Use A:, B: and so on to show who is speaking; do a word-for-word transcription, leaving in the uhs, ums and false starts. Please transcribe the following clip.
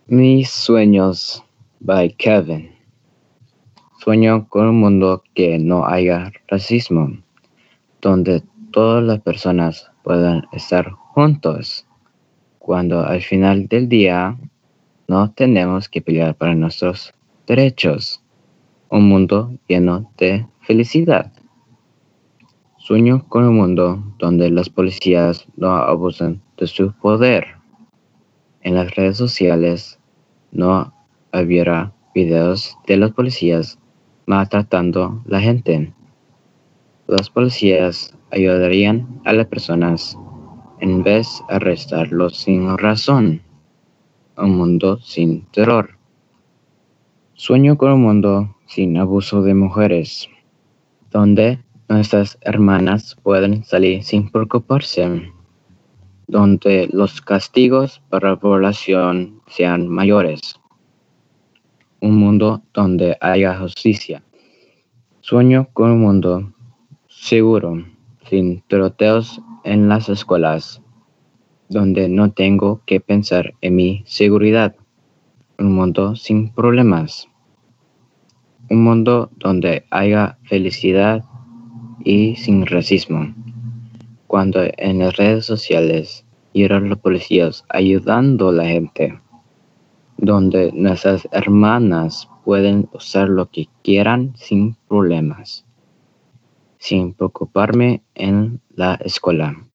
A: Mis sueños by Kevin. Sueño con un mundo que no haya racismo, donde todas las personas puedan estar juntos, cuando al final del día no tenemos que pelear para nuestros derechos. Un mundo lleno de felicidad. Sueño con un mundo donde las policías no abusan de su poder. En las redes sociales no hubiera videos de los policías maltratando a la gente. Los policías ayudarían a las personas en vez de arrestarlos sin razón. Un mundo sin terror. Sueño con un mundo sin abuso de mujeres, donde nuestras hermanas pueden salir sin preocuparse, donde los castigos para la población sean mayores. Un mundo donde haya justicia. Sueño con un mundo seguro, sin tiroteos en las escuelas, donde no tengo que pensar en mi seguridad. Un mundo sin problemas. Un mundo donde haya felicidad y sin racismo. Cuando en las redes sociales vieron los policías ayudando a la gente, donde nuestras hermanas pueden usar lo que quieran sin problemas, sin preocuparme en la escuela.